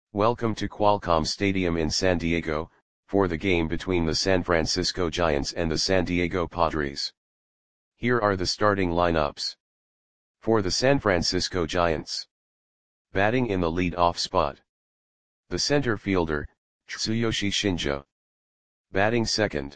Welcome to Qualcomm Stadium in San Diego, for the game between the San Francisco Giants and the San Diego Padres. Here are the starting lineups. For the San Francisco Giants. Batting in the lead-off spot. The center fielder, Tsuyoshi Shinjo. Batting second.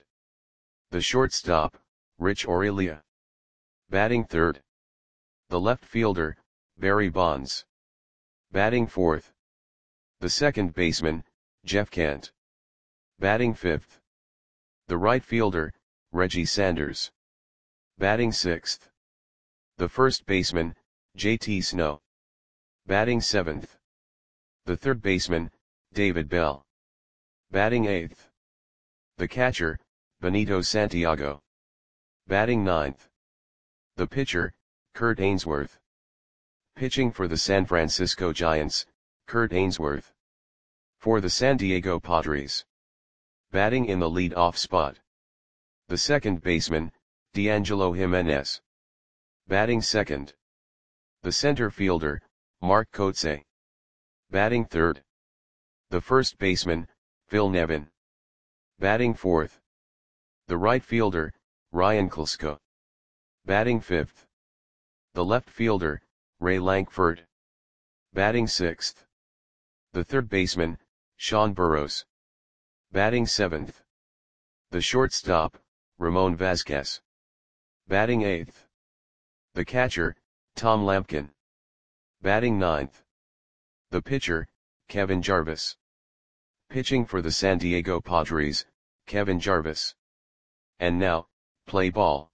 The shortstop, Rich Aurelia. Batting third. The left fielder, Barry Bonds. Batting fourth. The second baseman, Jeff Kent. Batting fifth. The right fielder, Reggie Sanders. Batting sixth. The first baseman, JT Snow. Batting seventh. The third baseman, David Bell. Batting eighth. The catcher, Benito Santiago. Batting ninth. The pitcher, Kurt Ainsworth. Pitching for the San Francisco Giants, Kurt Ainsworth. For the San Diego Padres. Batting in the lead-off spot. The second baseman, D'Angelo Jimenez. Batting second. The center fielder, Mark Kotsay. Batting third. The first baseman, Phil Nevin. Batting fourth. The right fielder, Ryan Klesko. Batting fifth. The left fielder, Ray Lankford. Batting sixth. The third baseman, Sean Burroughs. Batting seventh. The shortstop, Ramon Vazquez. Batting eighth. The catcher, Tom Lampkin. Batting ninth. The pitcher, Kevin Jarvis. Pitching for the San Diego Padres, Kevin Jarvis. And now, play ball.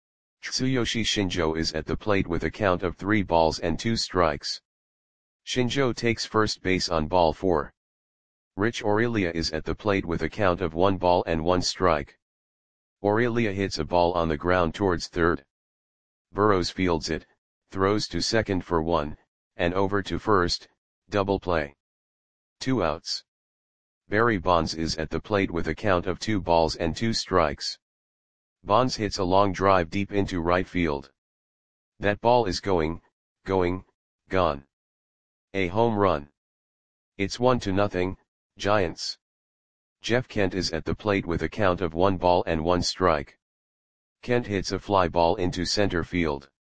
Tsuyoshi Shinjo is at the plate with a count of 3 balls and 2 strikes. Shinjo takes first base on ball 4. Rich Aurelia is at the plate with a count of 1 ball and 1 strike. Aurelia hits a ball on the ground towards third. Burroughs fields it, throws to second for 1, and over to first, double play. 2 outs. Barry Bonds is at the plate with a count of 2 balls and 2 strikes. Bonds hits a long drive deep into right field. That ball is gone. A home run. It's 1-0, Giants. Jeff Kent is at the plate with a count of 1 ball and 1 strike. Kent hits a fly ball into center field.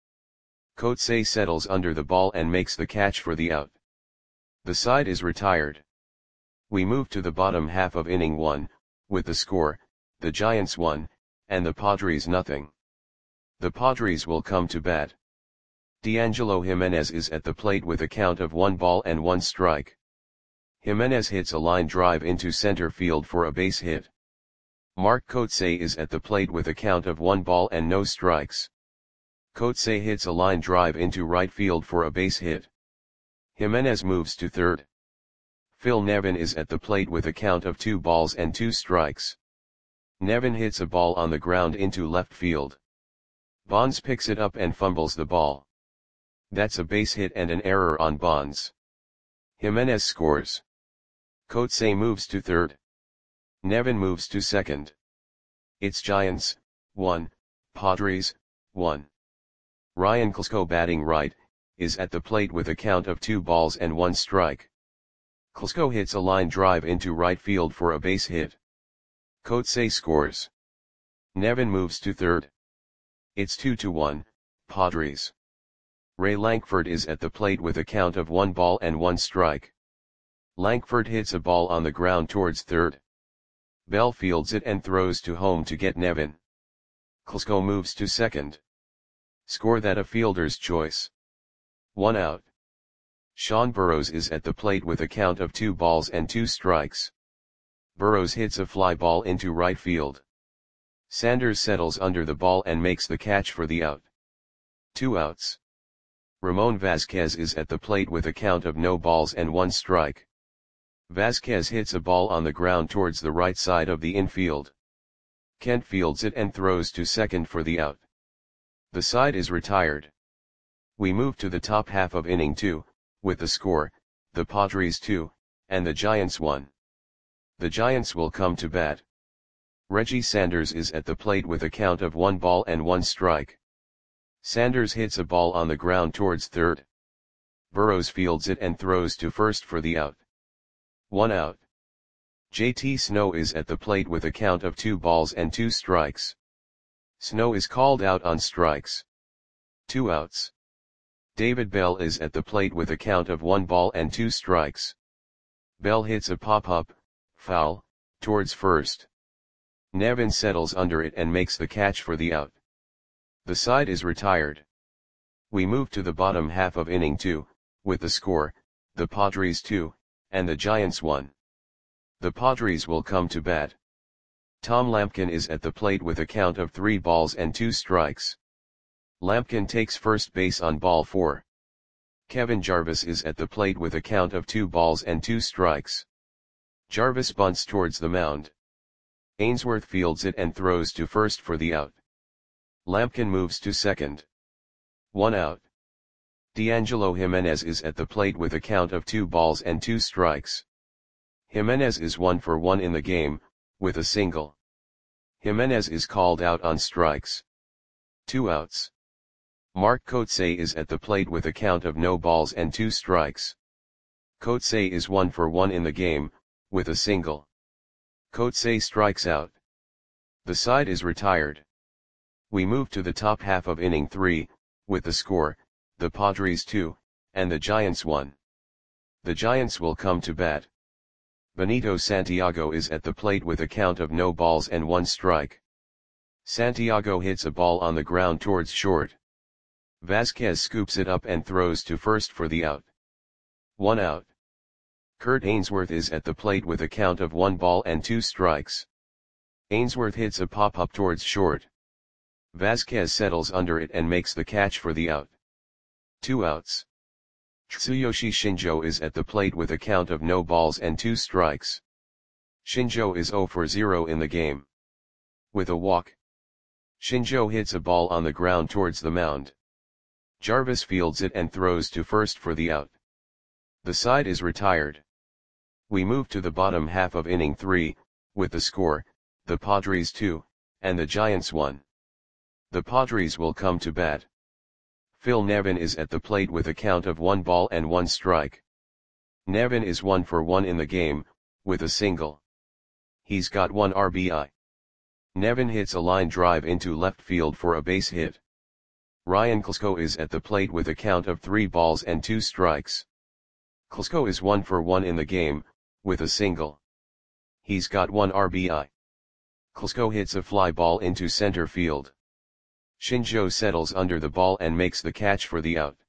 Kotsay settles under the ball and makes the catch for the out. The side is retired. We move to the bottom half of inning 1, with the score, the Giants 1, and the Padres nothing. The Padres will come to bat. D'Angelo Jimenez is at the plate with a count of 1 ball and 1 strike. Jimenez hits a line drive into center field for a base hit. Mark Kotsay is at the plate with a count of 1 ball and no strikes. Kotsay hits a line drive into right field for a base hit. Jimenez moves to third. Phil Nevin is at the plate with a count of 2 balls and 2 strikes. Nevin hits a ball on the ground into left field. Bonds picks it up and fumbles the ball. That's a base hit and an error on Bonds. Jimenez scores. Kotsay moves to third. Nevin moves to second. It's Giants, 1, Padres, 1. Ryan Klesko batting right, is at the plate with a count of 2 balls and 1 strike. Klesko hits a line drive into right field for a base hit. Kotsay scores. Nevin moves to third. It's 2-1, Padres. Ray Lankford is at the plate with a count of 1 ball and 1 strike. Lankford hits a ball on the ground towards third. Bell fields it and throws to home to get Nevin. Klesko moves to second. Score that a fielder's choice. 1 out. Sean Burroughs is at the plate with a count of 2 balls and 2 strikes. Burroughs hits a fly ball into right field. Sanders settles under the ball and makes the catch for the out. 2 outs. Ramon Vazquez is at the plate with a count of no balls and 1 strike. Vazquez hits a ball on the ground towards the right side of the infield. Kent fields it and throws to second for the out. The side is retired. We move to the top half of inning 2, with the score, the Padres 2, and the Giants 1. The Giants will come to bat. Reggie Sanders is at the plate with a count of 1 ball and 1 strike. Sanders hits a ball on the ground towards third. Burroughs fields it and throws to first for the out. 1 out. JT Snow is at the plate with a count of 2 balls and 2 strikes. Snow is called out on strikes. 2 outs. David Bell is at the plate with a count of 1 ball and 2 strikes. Bell hits a pop-up, foul, towards first. Nevin settles under it and makes the catch for the out. The side is retired. We move to the bottom half of inning 2, with the score, the Padres 2, and the Giants 1. The Padres will come to bat. Tom Lampkin is at the plate with a count of 3 balls and 2 strikes. Lampkin takes first base on ball 4. Kevin Jarvis is at the plate with a count of 2 balls and 2 strikes. Jarvis bunts towards the mound. Ainsworth fields it and throws to first for the out. Lampkin moves to second. 1 out. D'Angelo Jimenez is at the plate with a count of 2 balls and 2 strikes. Jimenez is 1 for 1 in the game, with a single. Jimenez is called out on strikes. 2 outs. Mark Kotsay is at the plate with a count of no balls and 2 strikes. Kotsay is 1 for 1 in the game, with a single. Kotsay strikes out. The side is retired. We move to the top half of inning 3, with the score, the Padres 2, and the Giants 1. The Giants will come to bat. Benito Santiago is at the plate with a count of no balls and 1 strike. Santiago hits a ball on the ground towards short. Vasquez scoops it up and throws to first for the out. 1 out. Kurt Ainsworth is at the plate with a count of 1 ball and 2 strikes. Ainsworth hits a pop-up towards short. Vasquez settles under it and makes the catch for the out. 2 outs. Tsuyoshi Shinjo is at the plate with a count of no balls and 2 strikes. Shinjo is 0 for 0 in the game. With a walk. Shinjo hits a ball on the ground towards the mound. Jarvis fields it and throws to first for the out. The side is retired. We move to the bottom half of inning 3, with the score, the Padres 2, and the Giants 1. The Padres will come to bat. Phil Nevin is at the plate with a count of 1 ball and 1 strike. Nevin is 1 for 1 in the game, with a single. He's got 1 RBI. Nevin hits a line drive into left field for a base hit. Ryan Klesko is at the plate with a count of 3 balls and 2 strikes. Klesko is 1 for 1 in the game, with a single. He's got 1 RBI. Klesko hits a fly ball into center field. Shinjo settles under the ball and makes the catch for the out.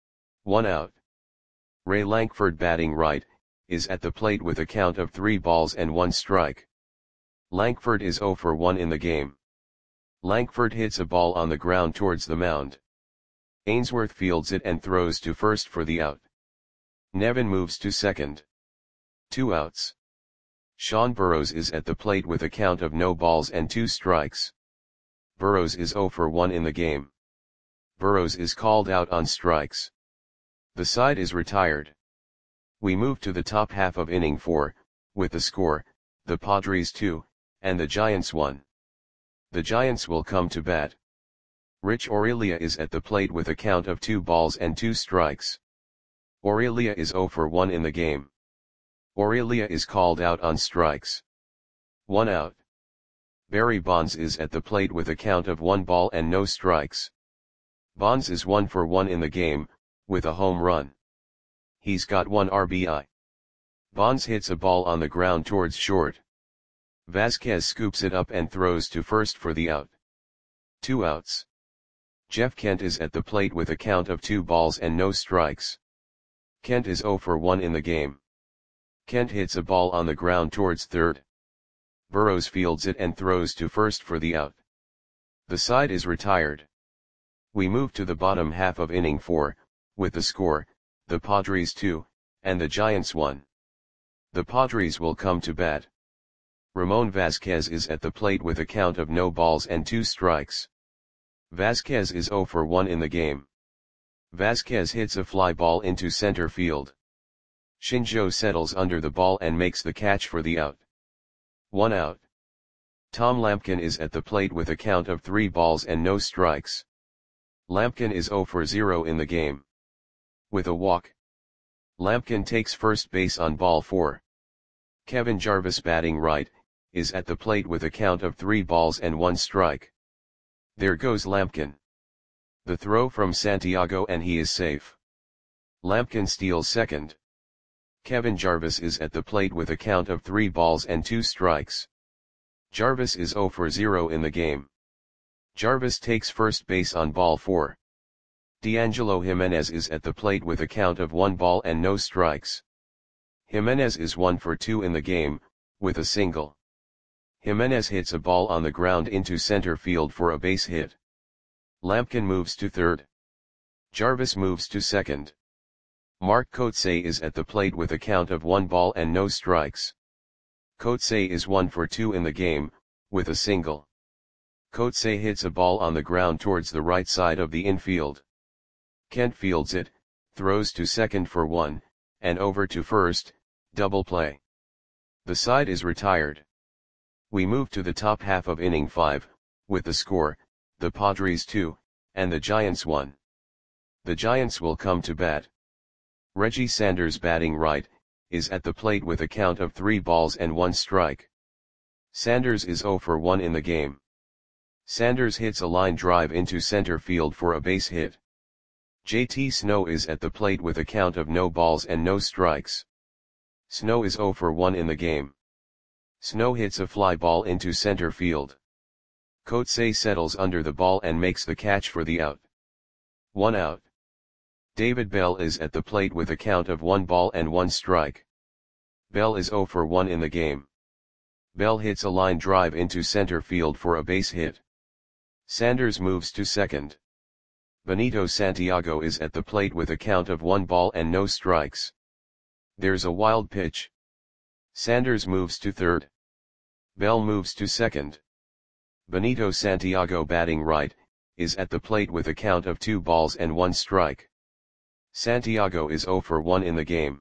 1 out. Ray Lankford, batting right, is at the plate with a count of 3 balls and 1 strike. Lankford is 0 for 1 in the game. Lankford hits a ball on the ground towards the mound. Ainsworth fields it and throws to first for the out. Nevin moves to second. 2 outs. Sean Burrows is at the plate with a count of no balls and 2 strikes. Burrows is 0 for 1 in the game. Burrows is called out on strikes. The side is retired. We move to the top half of inning 4, with the score, the Padres 2, and the Giants 1. The Giants will come to bat. Rich Aurelia is at the plate with a count of 2 balls and 2 strikes. Aurelia is 0 for 1 in the game. Aurelia is called out on strikes. 1 out. Barry Bonds is at the plate with a count of 1 ball and no strikes. Bonds is 1 for 1 in the game, with a home run. He's got 1 RBI. Bonds hits a ball on the ground towards short. Vasquez scoops it up and throws to first for the out. 2 outs. Jeff Kent is at the plate with a count of 2 balls and no strikes. Kent is 0 for 1 in the game. Kent hits a ball on the ground towards third. Burrows fields it and throws to first for the out. The side is retired. We move to the bottom half of inning 4, with the score, the Padres 2, and the Giants 1. The Padres will come to bat. Ramon Vasquez is at the plate with a count of no balls and 2 strikes. Vasquez is 0 for 1 in the game. Vasquez hits a fly ball into center field. Shinjo settles under the ball and makes the catch for the out. 1 out. Tom Lampkin is at the plate with a count of 3 balls and no strikes. Lampkin is 0 for 0 in the game. With a walk. Lampkin takes first base on ball 4. Kevin Jarvis batting right, is at the plate with a count of 3 balls and 1 strike. There goes Lampkin. The throw from Santiago and he is safe. Lampkin steals second. Kevin Jarvis is at the plate with a count of 3 balls and 2 strikes. Jarvis is 0 for 0 in the game. Jarvis takes first base on ball 4. D'Angelo Jimenez is at the plate with a count of 1 ball and no strikes. Jimenez is 1 for 2 in the game, with a single. Jimenez hits a ball on the ground into center field for a base hit. Lampkin moves to third. Jarvis moves to second. Mark Kotsay is at the plate with a count of 1 ball and no strikes. Kotsay is 1 for 2 in the game, with a single. Kotsay hits a ball on the ground towards the right side of the infield. Kent fields it, throws to second for 1, and over to first, double play. The side is retired. We move to the top half of inning 5, with the score, the Padres 2, and the Giants 1. The Giants will come to bat. Reggie Sanders batting right, is at the plate with a count of 3 balls and 1 strike. Sanders is 0 for 1 in the game. Sanders hits a line drive into center field for a base hit. JT Snow is at the plate with a count of no balls and no strikes. Snow is 0 for 1 in the game. Snow hits a fly ball into center field. Kotsay settles under the ball and makes the catch for the out. 1 out. David Bell is at the plate with a count of 1 ball and 1 strike. Bell is 0 for 1 in the game. Bell hits a line drive into center field for a base hit. Sanders moves to second. Benito Santiago is at the plate with a count of 1 ball and no strikes. There's a wild pitch. Sanders moves to third. Bell moves to second. Benito Santiago batting right, is at the plate with a count of 2 balls and 1 strike. Santiago is 0 for 1 in the game.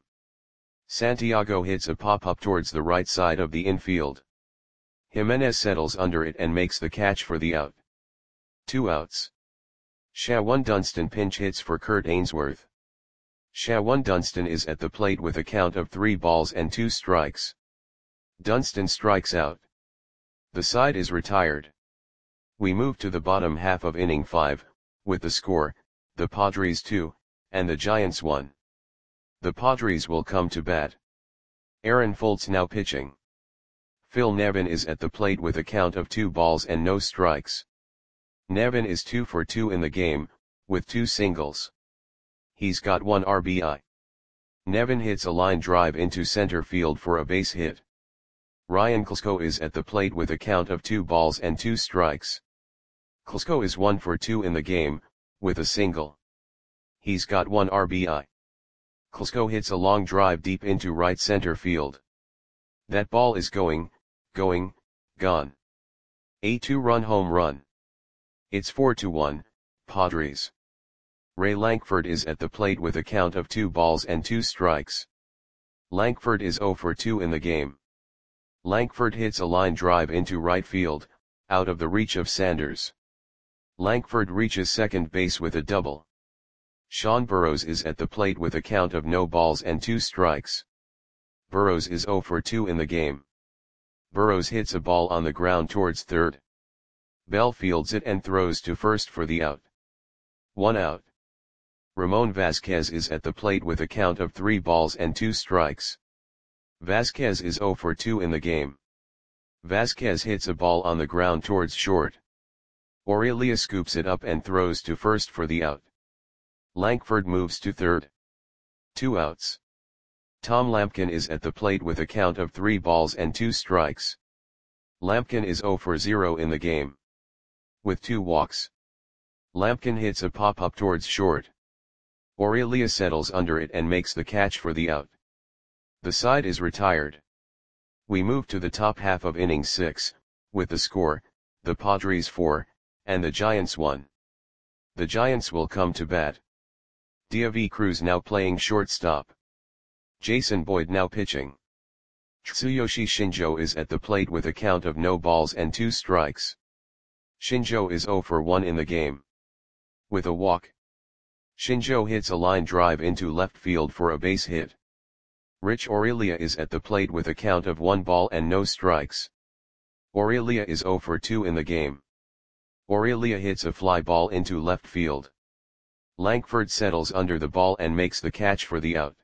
Santiago hits a pop-up towards the right side of the infield. Jimenez settles under it and makes the catch for the out. 2 outs. Shawan Dunston pinch hits for Kurt Ainsworth. Shawan Dunston is at the plate with a count of 3 balls and 2 strikes. Dunston strikes out. The side is retired. We move to the bottom half of inning 5, with the score, the Padres 2, and the Giants 1. The Padres will come to bat. Aaron Foltz now pitching. Phil Nevin is at the plate with a count of 2 balls and no strikes. Nevin is 2 for 2 in the game, with 2 singles. He's got 1 RBI. Nevin hits a line drive into center field for a base hit. Ryan Klesko is at the plate with a count of 2 balls and 2 strikes. Klesko is 1 for 2 in the game, with a single. He's got 1 RBI. Klesko hits a long drive deep into right center field. That ball is going, gone. A 2-run home run. It's 4-1, Padres. Ray Lankford is at the plate with a count of 2 balls and 2 strikes. Lankford is 0 for 2 in the game. Lankford hits a line drive into right field, out of the reach of Sanders. Lankford reaches second base with a double. Sean Burrows is at the plate with a count of no balls and 2 strikes. Burrows is 0 for 2 in the game. Burrows hits a ball on the ground towards third. Bell fields it and throws to first for the out. 1 out. Ramon Vasquez is at the plate with a count of 3 balls and 2 strikes. Vasquez is 0 for 2 in the game. Vasquez hits a ball on the ground towards short. Aurelia scoops it up and throws to first for the out. Lankford moves to third. 2 outs. Tom Lampkin is at the plate with a count of 3 balls and 2 strikes. Lampkin is 0 for 0 in the game. With 2 walks. Lampkin hits a pop-up towards short. Aurelia settles under it and makes the catch for the out. The side is retired. We move to the top half of inning 6, with the score, the Padres 4, and the Giants 1. The Giants will come to bat. Diavi Cruz now playing shortstop. Jason Boyd now pitching. Tsuyoshi Shinjo is at the plate with a count of no balls and 2 strikes. Shinjo is 0 for 1 in the game. With a walk. Shinjo hits a line drive into left field for a base hit. Rich Aurelia is at the plate with a count of 1 ball and no strikes. Aurelia is 0 for 2 in the game. Aurelia hits a fly ball into left field. Langford settles under the ball and makes the catch for the out.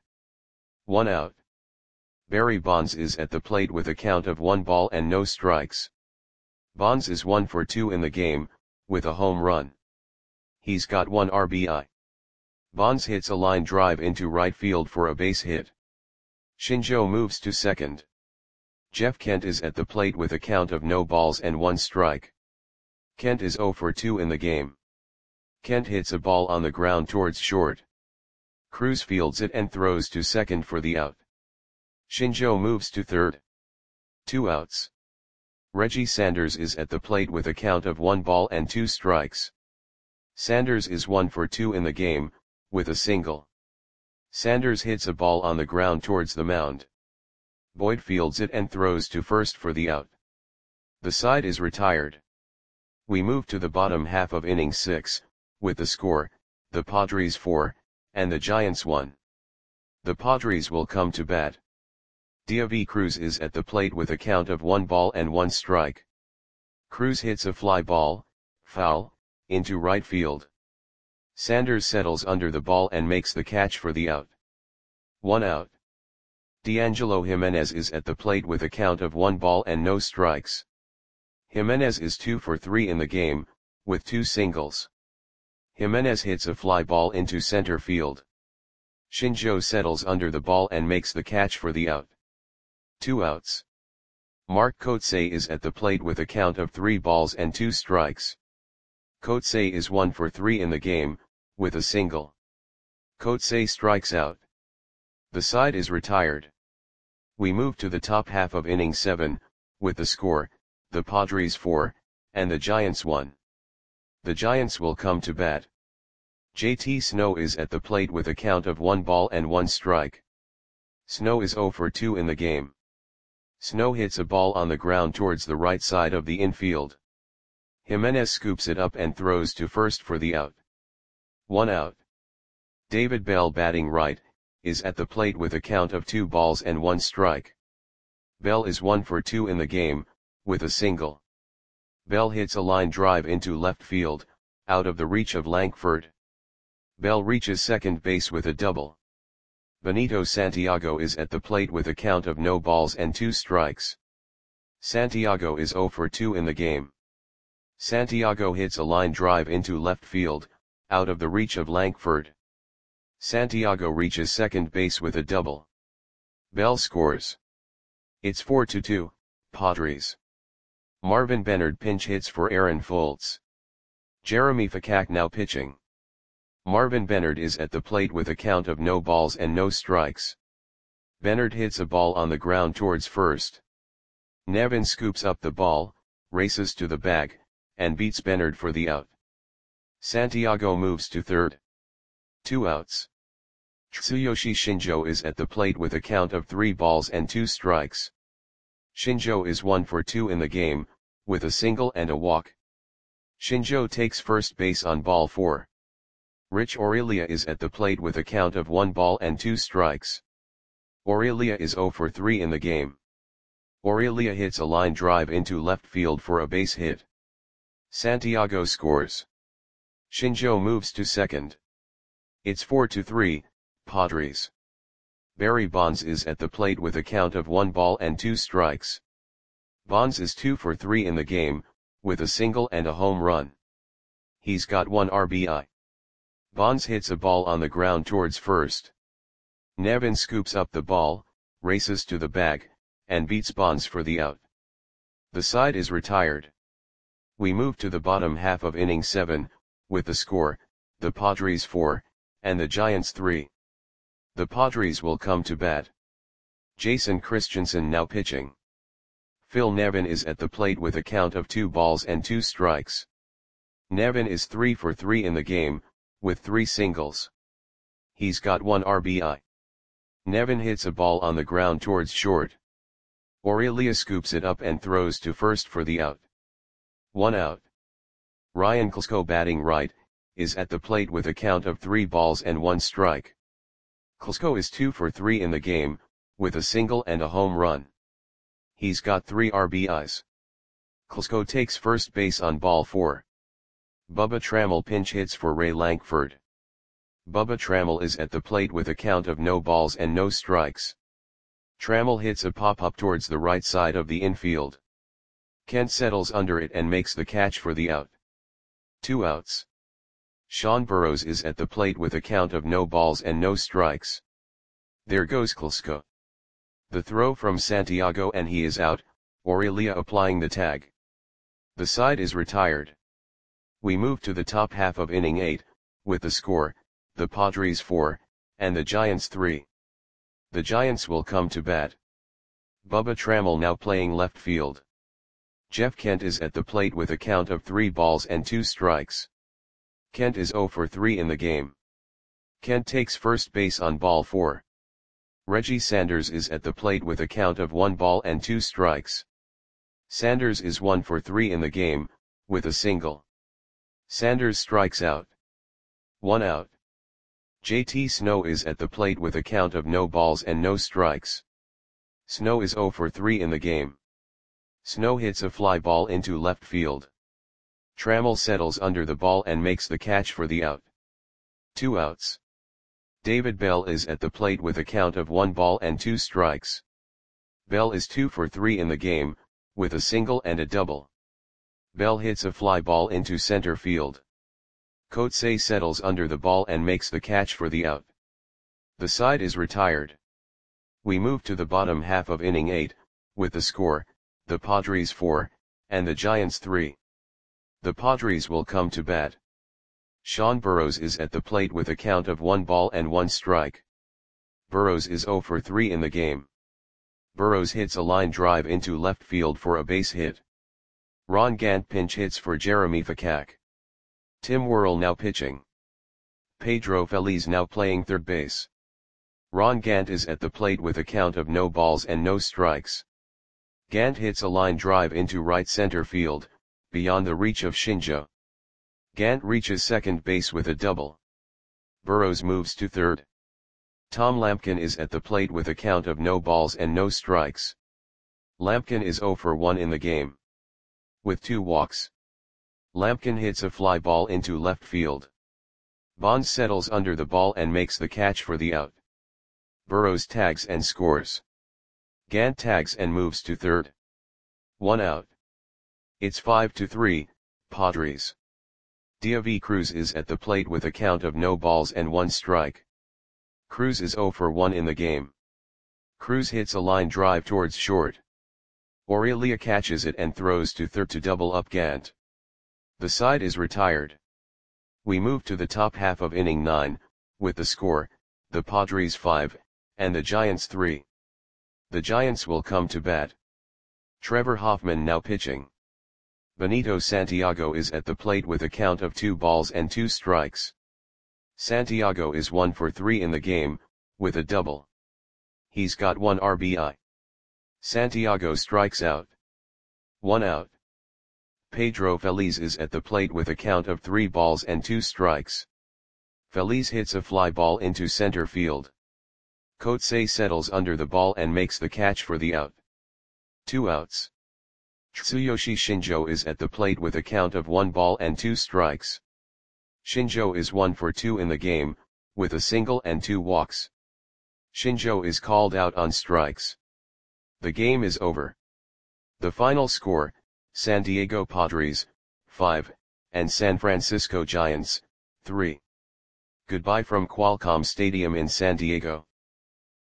1 out. Barry Bonds is at the plate with a count of 1 ball and no strikes. Bonds is 1 for 2 in the game, with a home run. He's got 1 RBI. Bonds hits a line drive into right field for a base hit. Shinjo moves to second. Jeff Kent is at the plate with a count of no balls and 1 strike. Kent is 0 for 2 in the game. Kent hits a ball on the ground towards short. Cruz fields it and throws to second for the out. Shinjo moves to third. 2 outs. Reggie Sanders is at the plate with a count of 1 ball and 2 strikes. Sanders is 1 for 2 in the game, with a single. Sanders hits a ball on the ground towards the mound. Boyd fields it and throws to first for the out. The side is retired. We move to the bottom half of inning 6, with the score, the Padres 4, and the Giants 1. The Padres will come to bat. Diaby Cruz is at the plate with a count of 1 ball and 1 strike. Cruz hits a fly ball, foul, into right field. Sanders settles under the ball and makes the catch for the out. 1 out. D'Angelo Jimenez is at the plate with a count of 1 ball and no strikes. Jimenez is 2 for 3 in the game, with 2 singles. Jimenez hits a fly ball into center field. Shinjo settles under the ball and makes the catch for the out. 2 outs. Mark Kotsay is at the plate with a count of 3 balls and 2 strikes. Kotsay is 1 for 3 in the game, with a single. Kotsay strikes out. The side is retired. We move to the top half of inning 7, with the score, the Padres 4, and the Giants 1. The Giants will come to bat. JT Snow is at the plate with a count of 1 ball and 1 strike. Snow is 0 for 2 in the game. Snow hits a ball on the ground towards the right side of the infield. Jimenez scoops it up and throws to first for the out. 1 out. David Bell, batting right, is at the plate with a count of 2 balls and 1 strike. Bell is 1 for 2 in the game, with a single. Bell hits a line drive into left field, out of the reach of Langford. Bell reaches second base with a double. Benito Santiago is at the plate with a count of no balls and 2 strikes. Santiago is 0 for 2 in the game. Santiago hits a line drive into left field, out of the reach of Langford. Santiago reaches second base with a double. Bell scores. It's 4-2, Padres. Marvin Bennard pinch hits for Aaron Foltz. Jeremy Fakak now pitching. Marvin Bennard is at the plate with a count of no balls and no strikes. Bennard hits a ball on the ground towards first. Nevin scoops up the ball, races to the bag, and beats Bennard for the out. Santiago moves to third. 2 outs. Tsuyoshi Shinjo is at the plate with a count of 3 balls and 2 strikes. Shinjo is 1 for 2 in the game, with a single and a walk. Shinjo takes first base on ball 4. Rich Aurelia is at the plate with a count of 1 ball and 2 strikes. Aurelia is 0 for 3 in the game. Aurelia hits a line drive into left field for a base hit. Santiago scores. Shinjo moves to second. It's 4-3, Padres. Barry Bonds is at the plate with a count of 1 ball and 2 strikes. Bonds is 2 for 3 in the game, with a single and a home run. He's got 1 RBI. Bonds hits a ball on the ground towards first. Nevin scoops up the ball, races to the bag, and beats Bonds for the out. The side is retired. We move to the bottom half of inning 7, with the score, the Padres 4, and the Giants 3. The Padres will come to bat. Jason Christensen now pitching. Phil Nevin is at the plate with a count of 2 balls and 2 strikes. Nevin is 3 for 3 in the game, with 3 singles. He's got 1 RBI. Nevin hits a ball on the ground towards short. Aurelia scoops it up and throws to first for the out. 1 out. Ryan Klesko, batting right, is at the plate with a count of 3 balls and 1 strike. Klesko is 2 for 3 in the game, with a single and a home run. He's got 3 RBIs. Klesko takes first base on ball 4. Bubba Trammell pinch hits for Ray Lankford. Bubba Trammell is at the plate with a count of no balls and no strikes. Trammell hits a pop-up towards the right side of the infield. Kent settles under it and makes the catch for the out. 2 outs. Sean Burrows is at the plate with a count of no balls and no strikes. There goes Klesko. The throw from Santiago and he is out, Aurelia applying the tag. The side is retired. We move to the top half of inning 8, with the score, the Padres 4, and the Giants 3. The Giants will come to bat. Bubba Trammell now playing left field. Jeff Kent is at the plate with a count of 3 balls and 2 strikes. Kent is 0 for 3 in the game. Kent takes first base on ball 4. Reggie Sanders is at the plate with a count of 1 ball and 2 strikes. Sanders is 1 for 3 in the game, with a single. Sanders strikes out. 1 out. JT Snow is at the plate with a count of no balls and no strikes. Snow is 0 for 3 in the game. Snow hits a fly ball into left field. Trammell settles under the ball and makes the catch for the out. 2 outs. David Bell is at the plate with a count of 1 ball and 2 strikes. Bell is 2 for 3 in the game, with a single and a double. Bell hits a fly ball into center field. Kotze settles under the ball and makes the catch for the out. The side is retired. We move to the bottom half of inning 8, with the score, the Padres 4, and the Giants 3. The Padres will come to bat. Sean Burrows is at the plate with a count of 1 ball and 1 strike. Burrows is 0 for 3 in the game. Burrows hits a line drive into left field for a base hit. Ron Gant pinch hits for Jeremy Fakak. Tim Worrell now pitching. Pedro Feliz now playing third base. Ron Gant is at the plate with a count of no balls and no strikes. Gant hits a line drive into right center field, beyond the reach of Shinjo. Gant reaches second base with a double. Burrows moves to third. Tom Lampkin is at the plate with a count of no balls and no strikes. Lampkin is 0 for 1 in the game. With 2 walks. Lampkin hits a fly ball into left field. Bonds settles under the ball and makes the catch for the out. Burrows tags and scores. Gant tags and moves to third. 1 out. It's 5-3, Padres. Diavi Cruz is at the plate with a count of no balls and 1 strike. Cruz is 0 for 1 in the game. Cruz hits a line drive towards short. Aurelia catches it and throws to third to double up Gant. The side is retired. We move to the top half of inning 9, with the score, the Padres 5, and the Giants 3. The Giants will come to bat. Trevor Hoffman now pitching. Benito Santiago is at the plate with a count of 2 balls and 2 strikes. Santiago is 1 for 3 in the game, with a double. He's got 1 RBI. Santiago strikes out. 1 out. Pedro Feliz is at the plate with a count of 3 balls and 2 strikes. Feliz hits a fly ball into center field. Kotze settles under the ball and makes the catch for the out. 2 outs. Tsuyoshi Shinjo is at the plate with a count of 1 ball and 2 strikes. Shinjo is 1 for 2 in the game, with a single and 2 walks. Shinjo is called out on strikes. The game is over. The final score, San Diego Padres, 5, and San Francisco Giants, 3. Goodbye from Qualcomm Stadium in San Diego.